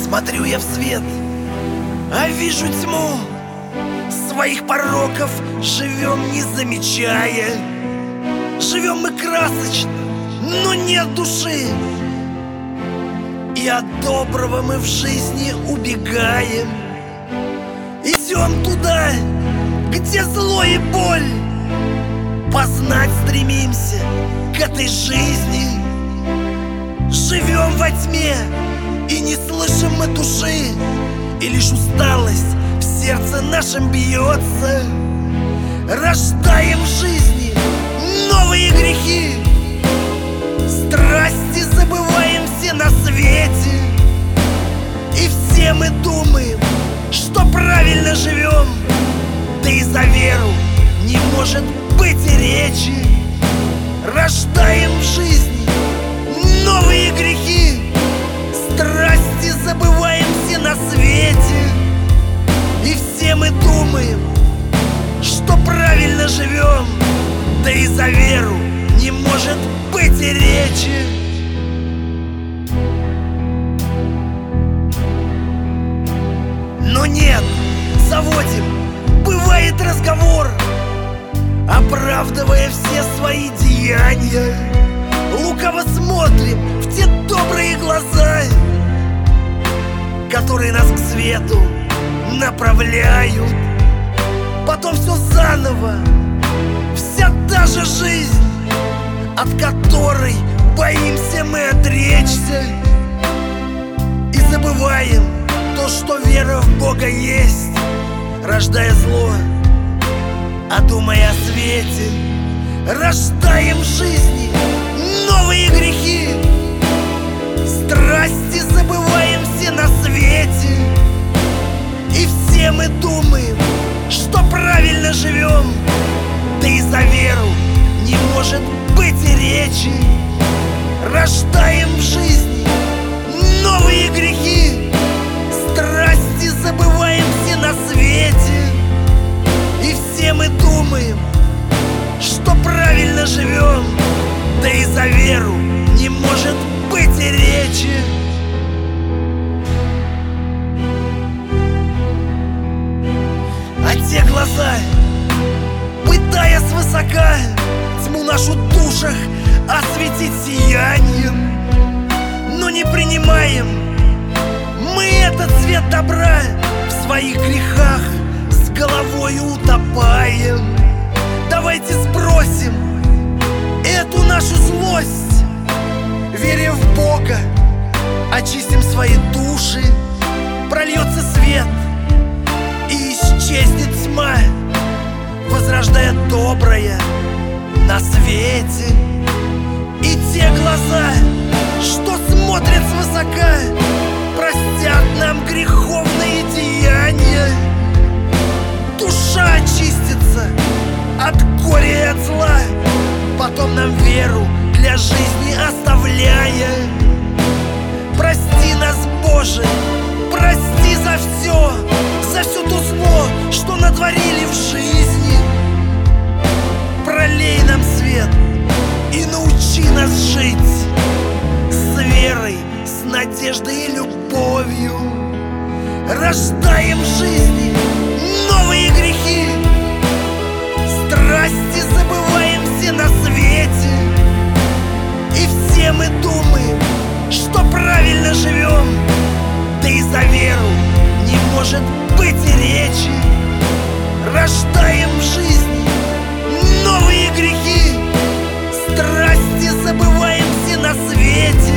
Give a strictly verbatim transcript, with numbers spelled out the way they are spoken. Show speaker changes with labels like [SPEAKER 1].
[SPEAKER 1] Смотрю я в свет, а вижу тьму. Своих пороков живем, не замечая. Живем мы красочно, но нет души. И от доброго мы в жизни убегаем. Идем туда, где зло и боль. Познать стремимся к этой жизни. Живем во тьме и не слышим мы души. И лишь усталость в сердце нашем бьется. Рождаем в жизни новые грехи. Страсти забываем все на свете. И все мы думаем, что правильно живем. Да и за веру не может быть и речи. Рождаем в жизни новые грехи. Страсти забываем все на свете. И все мы думаем, что правильно живем. Да и за веру не может быть и речи. Но нет, заводим, бывает разговор, оправдывая все свои деяния. Лукаво смотрим в те добрые глаза, которые нас к свету направляют. Потом все заново, вся та же жизнь, от которой боимся мы отречься. И забываем то, что вера в Бога есть, рождая зло, а думая о свете. Рождаем в жизни новые грехи. Страсти забываем все на свете. И все мы думаем, что правильно живем. Да и за веру не может быть и речи. Рождаем в жизни новые грехи. Страсти забываем все на свете. И все мы думаем, что правильно живем. Да и за веру не может быть и речи. А те глаза, пытая свысока тьму нашу в душах осветить сиянием, но не принимаем мы этот свет добра. В своих грехах с головой утопаем. Давайте сбросим эту нашу злость, веря в Бога, очистим свои души. Прольется свет и исчезнет тьма, возрождая доброе на свете. И те глаза, что смотрят свысока, простят нам греховные деяния. Душа очистится от горя и от зла, потом нам веру для жизни оставляя. Прости нас, Боже, прости за все, за все то зло, что натворили в жизни. Пролей нам свет и научи нас жить с верой, с надеждой и любовью. Рождаем в жизни новые грехи. Страсти забываем все на свете. И все мы думаем, что правильно живем. Да и за веру не может быть и речи. Рождаем в жизни новые грехи. Страсти забываем все на свете.